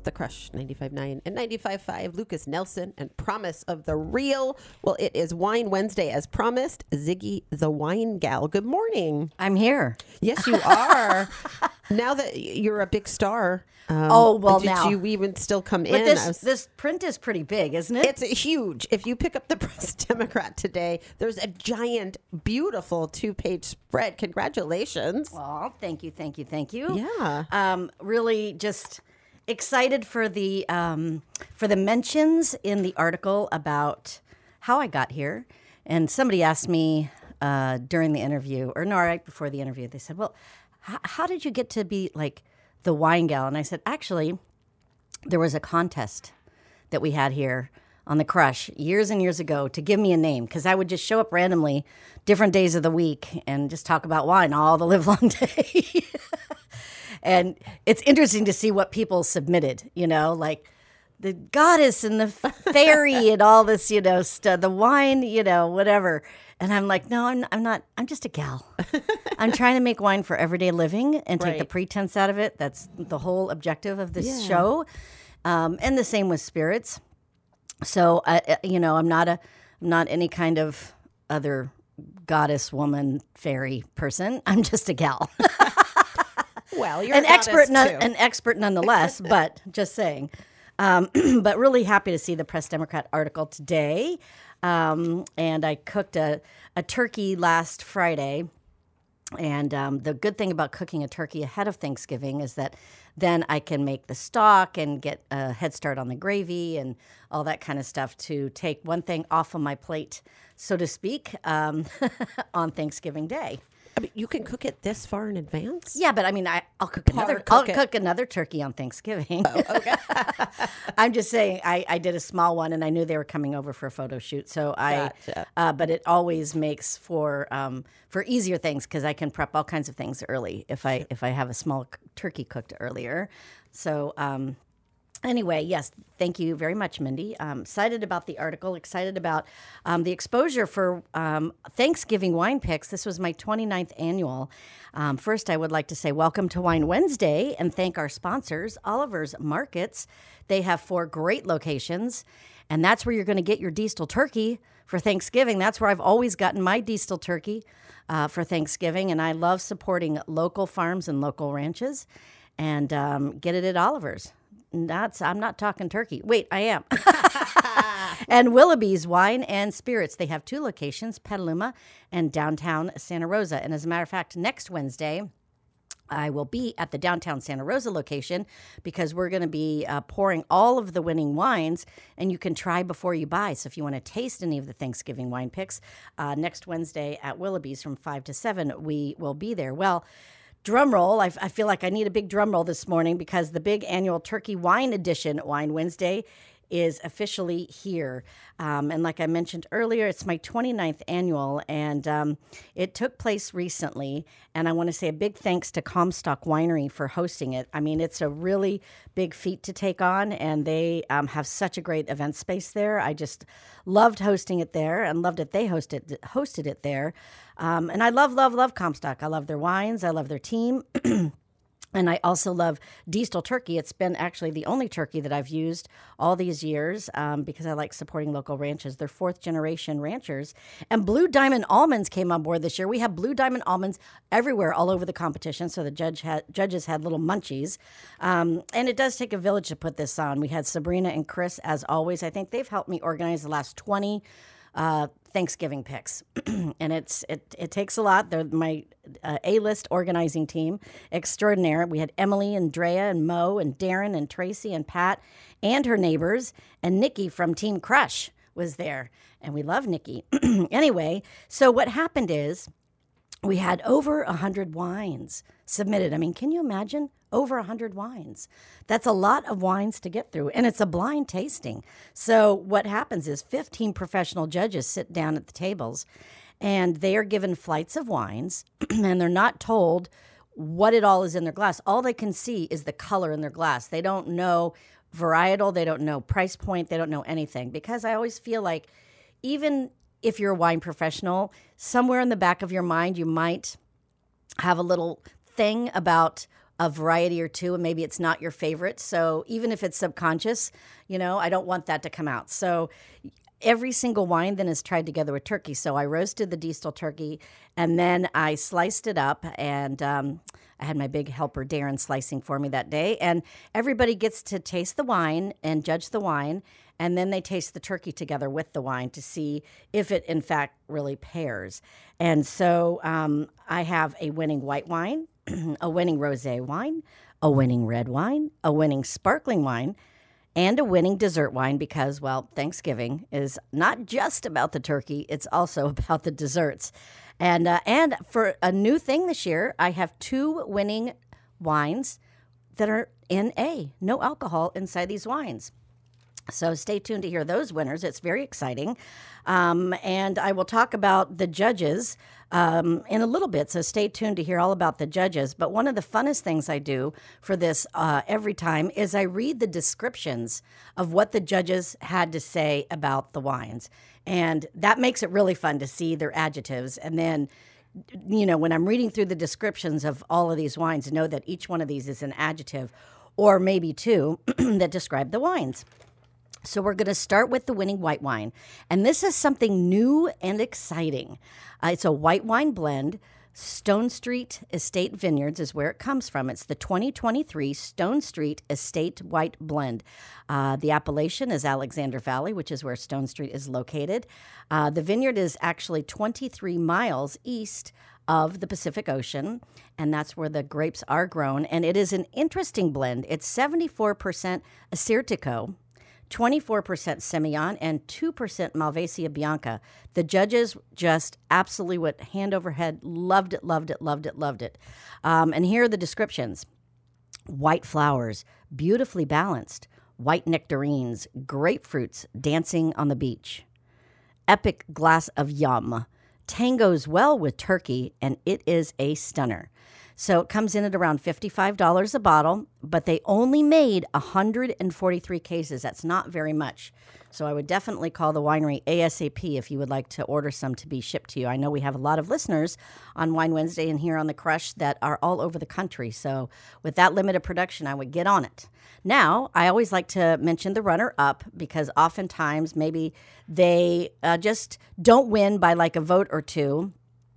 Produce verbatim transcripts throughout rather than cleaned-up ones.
The Crush, ninety-five point nine and ninety-five point five. Lucas Nelson and Promise of the Real. Well, it is Wine Wednesday as promised. Ziggy the Wine Gal. Good morning. I'm here. Yes, you are. Now that you're a big star. Um, oh, well, did now. you even still come but in? This, was, this print is pretty big, isn't it? It's huge. If you pick up the Press Democrat today, there's a giant, beautiful two-page spread. Congratulations. Oh, thank you, thank you, thank you. Yeah. Um, really just excited for the um, for the mentions in the article about how I got here. And somebody asked me uh, during the interview, or no, right before the interview, they said, well, h- how did you get to be like the wine gal? And I said, actually, there was a contest that we had here on The Crush years and years ago to give me a name, because I would just show up randomly different days of the week and just talk about wine all the live long day. And it's interesting to see what people submitted, you know, like the goddess and the fairy and all this, you know, stuff, the wine, you know, whatever. And I'm like, no, I'm, I'm not. I'm just a gal. I'm trying to make wine for everyday living and take Right. the pretense out of it. That's the whole objective of this Yeah. show. Um, and the same with spirits. So, uh, you know, I'm not a, I'm not any kind of other goddess, woman, fairy person. I'm just a gal. Well, you're an a expert, goddess, non- too. an expert nonetheless, but just saying. Um, but really happy to see the Press Democrat article today. Um, and I cooked a, a turkey last Friday. And um, the good thing about cooking a turkey ahead of Thanksgiving is that then I can make the stock and get a head start on the gravy and all that kind of stuff to take one thing off of my plate, so to speak, um, on Thanksgiving Day. I mean, you can cook it this far in advance? Yeah, but I mean, I, I'll cook another. cook I'll it. cook another turkey on Thanksgiving. Oh, okay. I'm just saying, I, I did a small one, and I knew they were coming over for a photo shoot. So I, Gotcha. uh, but it always makes for um, for easier things because I can prep all kinds of things early if I if I have a small c- turkey cooked earlier. So. Um, Anyway, yes, thank you very much, Mindy. Um, excited about the article, excited about um, the exposure for um, Thanksgiving Wine Picks. This was my twenty-ninth annual. Um, first, I would like to say welcome to Wine Wednesday and thank our sponsors, Oliver's Markets. They have four great locations, and that's where you're going to get your Diestel turkey for Thanksgiving. That's where I've always gotten my Diestel turkey uh, for Thanksgiving, and I love supporting local farms and local ranches, and um, get it at Oliver's. That's, I'm not talking turkey. Wait, I am. And Willoughby's Wine and Spirits. They have two locations, Petaluma and downtown Santa Rosa. And as a matter of fact, next Wednesday, I will be at the downtown Santa Rosa location because we're going to be uh, pouring all of the winning wines, and you can try before you buy. So if you want to taste any of the Thanksgiving wine picks, uh, next Wednesday at Willoughby's from five to seven, we will be there. Well, drum roll. I, I feel like I need a big drum roll this morning because the big annual Turkey Wine Edition, Wine Wednesday, is officially here. Um, and like I mentioned earlier, it's my twenty-ninth annual, and um, it took place recently. And I want to say a big thanks to Comstock Winery for hosting it. I mean, it's a really big feat to take on, and they um, have such a great event space there. I just loved hosting it there and loved that they hosted, hosted it there. Um, and I love, love, love Comstock. I love their wines. I love their team. And I also love Diestel turkey. It's been actually the only turkey that I've used all these years um, because I like supporting local ranches. They're fourth generation ranchers. And Blue Diamond almonds came on board this year. We have Blue Diamond almonds everywhere, all over the competition. So the judge had, judges had little munchies. Um, and it does take a village to put this on. We had Sabrina and Chris, as always. I think they've helped me organize the last twenty uh, Thanksgiving picks. And it's it it takes a lot. They're my uh, A-list organizing team extraordinaire. We had Emily and Drea and Mo and Darren and Tracy and Pat and her neighbors, and Nikki from Team Crush was there. And we love Nikki. Anyway, so what happened is we had over one hundred wines submitted. I mean, can you imagine? Over one hundred wines. That's a lot of wines to get through, and it's a blind tasting. So what happens is fifteen professional judges sit down at the tables, and they are given flights of wines, and they're not told what it all is in their glass. All they can see is the color in their glass. They don't know varietal. They don't know price point. They don't know anything, because I always feel like even if you're a wine professional, somewhere in the back of your mind, you might have a little thing about a variety or two, and maybe it's not your favorite. So even if it's subconscious, you know, I don't want that to come out. So every single wine then is tried together with turkey. So I roasted the Diestel turkey, and then I sliced it up, and um, I had my big helper Darren slicing for me that day. And everybody gets to taste the wine and judge the wine, and then they taste the turkey together with the wine to see if it, in fact, really pairs. And so um, I have a winning white wine, a winning rosé wine, a winning red wine, a winning sparkling wine, and a winning dessert wine because, well, Thanksgiving is not just about the turkey, it's also about the desserts. And uh, and for a new thing this year, I have two winning wines that are N A, no alcohol inside these wines. So stay tuned to hear those winners. It's very exciting. Um, and I will talk about the judges um, in a little bit, so stay tuned to hear all about the judges. But one of the funnest things I do for this uh, every time is I read the descriptions of what the judges had to say about the wines. And that makes it really fun to see their adjectives. And then, you know, when I'm reading through the descriptions of all of these wines, know that each one of these is an adjective or maybe two that describe the wines. So we're going to start with the winning white wine. And this is something new and exciting. Uh, it's a white wine blend. Stone Street Estate Vineyards is where it comes from. It's the twenty twenty-three Stone Street Estate White Blend. Uh, the appellation is Alexander Valley, which is where Stone Street is located. Uh, the vineyard is actually twenty-three miles east of the Pacific Ocean, and that's where the grapes are grown. And it is an interesting blend. It's seventy-four percent Assyrtiko, twenty-four percent Semillon, and two percent Malvasia Bianca. The judges just absolutely went hand over head, loved it, loved it, loved it, loved it. Um, and here are the descriptions. White flowers, beautifully balanced. White nectarines, grapefruits dancing on the beach. Epic glass of yum. Tangos well with turkey, and it is a stunner. So it comes in at around fifty-five dollars a bottle, but they only made one hundred forty-three cases. That's not very much. So I would definitely call the winery ASAP if you would like to order some to be shipped to you. I know we have a lot of listeners on Wine Wednesday and here on The Crush that are all over the country. So with that limited production, I would get on it. Now, I always like to mention the runner-up because oftentimes maybe they uh, just don't win by like a vote or two.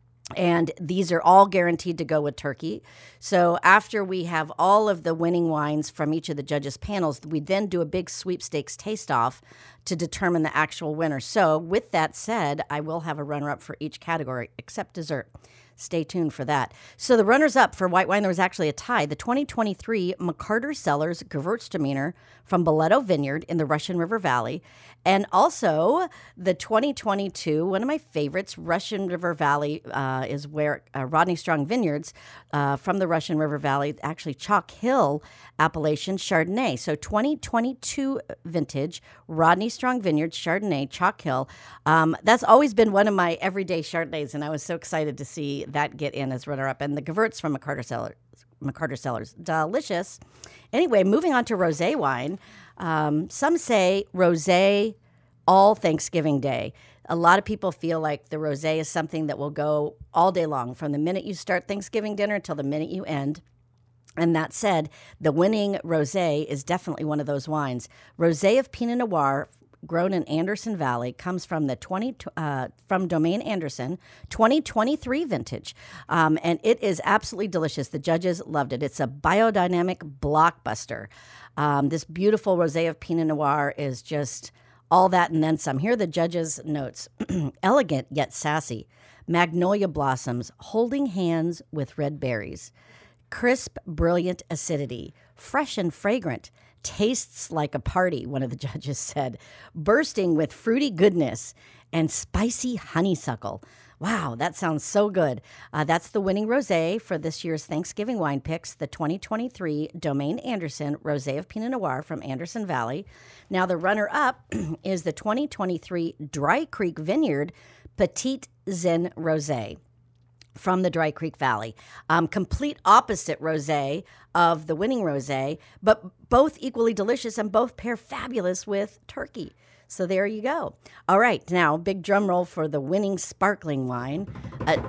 And these are all guaranteed to go with turkey. So after we have all of the winning wines from each of the judges' panels, we then do a big sweepstakes taste-off to determine the actual winner. So with that said, I will have a runner-up for each category except dessert. Stay tuned for that. So the runners-up for white wine, there was actually a tie. The twenty twenty-three McCarter Cellars Gewürztraminer from Boleto Vineyard in the Russian River Valley. And also the twenty twenty-two, one of my favorites, Russian River Valley uh, is where uh, Rodney Strong Vineyards uh, from the Russian River Valley, actually Chalk Hill appellation Chardonnay. So twenty twenty-two vintage, Rodney Strong Vineyards, Chardonnay, Chalk Hill. Um, that's always been one of my everyday Chardonnays, and I was so excited to see that get in as runner-up. And the Gewürz from McCarter Cellars, McCarter Cellars, delicious. Anyway, moving on to rosé wine. Um, some say rosé all Thanksgiving Day. A lot of people feel like the rosé is something that will go all day long, from the minute you start Thanksgiving dinner till the minute you end. And that said, the winning rosé is definitely one of those wines. Rosé of Pinot Noir, grown in Anderson Valley, comes from the twenty uh, from Domaine Anderson, twenty twenty-three vintage, um, and it is absolutely delicious. The judges loved it. It's a biodynamic blockbuster. Um, this beautiful rosé of Pinot Noir is just all that and then some. Here are the judges' notes: elegant yet sassy, magnolia blossoms holding hands with red berries, crisp, brilliant acidity, fresh and fragrant. Tastes like a party, one of the judges said, bursting with fruity goodness and spicy honeysuckle. Wow, that sounds so good. Uh, that's the winning rosé for this year's Thanksgiving wine picks, the twenty twenty-three Domaine Anderson Rosé of Pinot Noir from Anderson Valley. Now, the runner-up is the twenty twenty-three Dry Creek Vineyard Petite Zen Rosé from the Dry Creek Valley. Um, complete opposite rosé of the winning rosé, but both equally delicious and both pair fabulous with turkey. So there you go. All right, now big drum roll for the winning sparkling wine. A,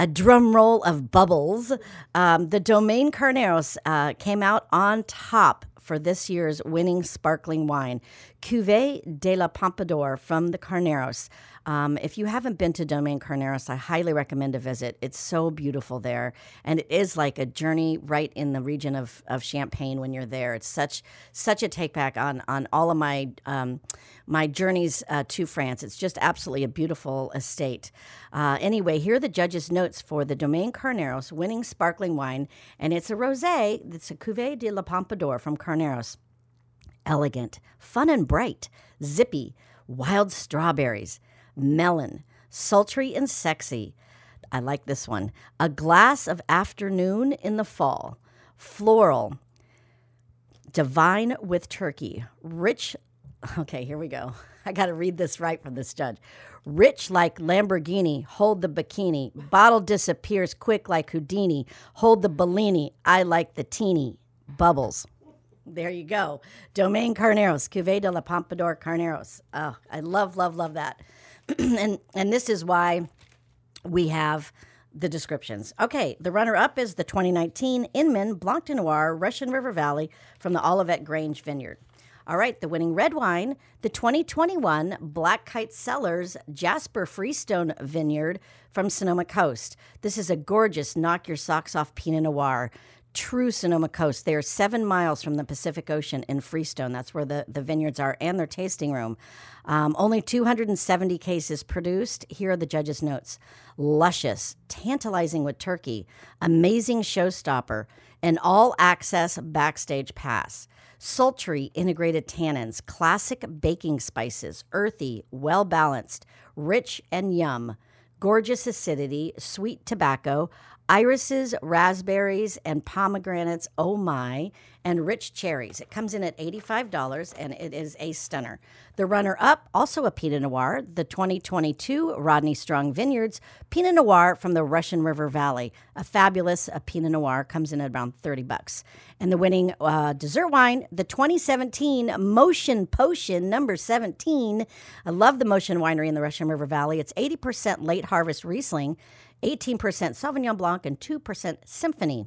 a drum roll of bubbles. Um, the Domaine Carneros uh, came out on top for this year's winning sparkling wine, Cuvée de la Pompadour from the Carneros. Um, if you haven't been to Domaine Carneros, I highly recommend a visit. It's so beautiful there, and it is like a journey right in the region of, of Champagne when you're there. It's such such a take back on on all of my um, my journeys uh, to France. It's just absolutely a beautiful estate. Uh, anyway, here are the judges' notes for the Domaine Carneros winning sparkling wine, and it's a rosé. It's a Cuvée de la Pompadour from Carneros. Elegant, fun and bright, zippy, wild strawberries, melon, sultry and sexy. I like this one. A glass of afternoon in the fall. Floral, divine with turkey. Rich, okay, here we go. I got to read this right from this judge. Rich like Lamborghini, hold the bikini. Bottle disappears quick like Houdini. Hold the Bellini, I like the teeny. Bubbles. There you go. Domaine Carneros, Cuvée de la Pompadour Carneros. Oh, I love, love, love that. and and this is why we have the descriptions. Okay, the runner-up is the twenty nineteen Inman Blanc de Noir Russian River Valley from the Olivet Grange Vineyard. All right, the winning red wine, the twenty twenty-one Black Kite Cellars Jasper Freestone Vineyard from Sonoma Coast. This is a gorgeous knock your socks off Pinot Noir. True Sonoma Coast. They are seven miles from the Pacific Ocean in Freestone. That's where the, the vineyards are and their tasting room. Um, only two hundred seventy cases produced. Here are the judges' notes. Luscious, tantalizing with turkey, amazing showstopper, an all-access backstage pass. Sultry integrated tannins, classic baking spices, earthy, well-balanced, rich and yum, gorgeous acidity, sweet tobacco, irises, raspberries, and pomegranates, oh my, and rich cherries. It comes in at eighty-five dollars, and it is a stunner. The runner-up, also a Pinot Noir, the twenty twenty-two Rodney Strong Vineyards Pinot Noir from the Russian River Valley. A fabulous a Pinot Noir, comes in at around thirty bucks. And the winning uh, dessert wine, the twenty seventeen Motion Potion number seventeen. I love the Motion Winery in the Russian River Valley. It's eighty percent late harvest Riesling, eighteen percent Sauvignon Blanc, and two percent Symphony.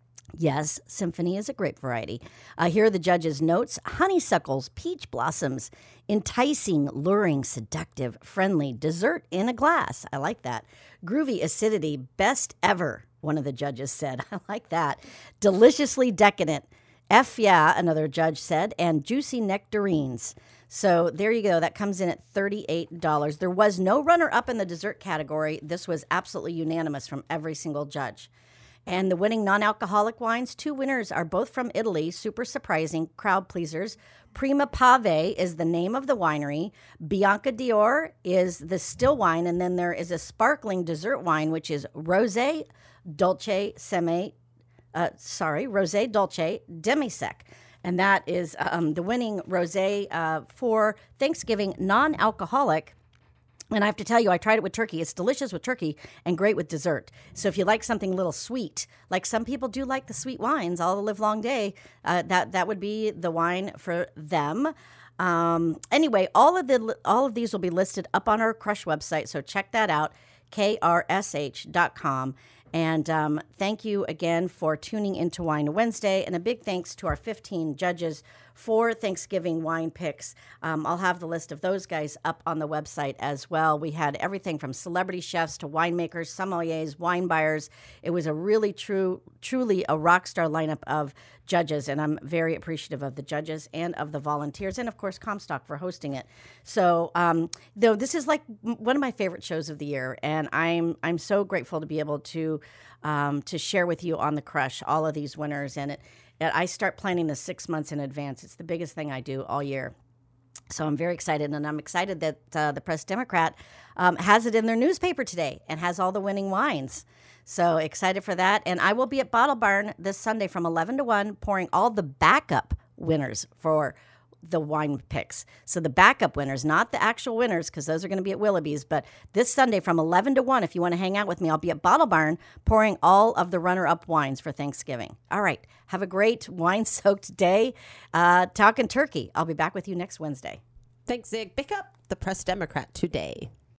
Yes, Symphony is a grape variety. Uh, here are the judges' notes. Honeysuckles, peach blossoms, enticing, luring, seductive, friendly, dessert in a glass. I like that. Groovy acidity, best ever, one of the judges said. I like that. Deliciously decadent. F yeah, another judge said, and juicy nectarines. So there you go. That comes in at thirty-eight dollars. There was no runner-up in the dessert category. This was absolutely unanimous from every single judge. And the winning non-alcoholic wines, two winners are both from Italy. Super surprising, crowd pleasers. Prima Pave is the name of the winery. Bianca d'Or is the still wine. And then there is a sparkling dessert wine, which is Rosé Dolce Seme, uh, sorry, Rosé Dolce Demi-Sec. And that is um, the winning rosé uh, for Thanksgiving non-alcoholic. And I have to tell you, I tried it with turkey. It's delicious with turkey and great with dessert. So if you like something a little sweet, like some people do like the sweet wines all the live long day, uh, that that would be the wine for them. Um, anyway, all of the all of these will be listed up on our Crush website, so check that out, K R S H dot com. And um, thank you again for tuning into Wine Wednesday. And a big thanks to our fifteen judges for Thanksgiving wine picks. Um, I'll have the list of those guys up on the website as well. We had everything from celebrity chefs to winemakers, sommeliers, wine buyers. It was a really true, truly a rock star lineup of judges. And I'm very appreciative of the judges and of the volunteers. And of course, Comstock for hosting it. So um, though this is like one of my favorite shows of the year. And I'm, I'm so grateful to be able to, um, to share with you on the Crush all of these winners. And it, I start planning this six months in advance. It's the biggest thing I do all year. So I'm very excited, and I'm excited that uh, the Press Democrat um, has it in their newspaper today and has all the winning wines. So excited for that. And I will be at Bottle Barn this Sunday from eleven to one, pouring all the backup winners for the wine picks. So the backup winners, not the actual winners, because those are going to be at Willoughby's. But this Sunday from eleven to one, if you want to hang out with me, I'll be at Bottle Barn pouring all of the runner-up wines for Thanksgiving. All right. Have a great wine-soaked day. Uh, talking turkey. I'll be back with you next Wednesday. Thanks, Zig. Pick up the Press Democrat today.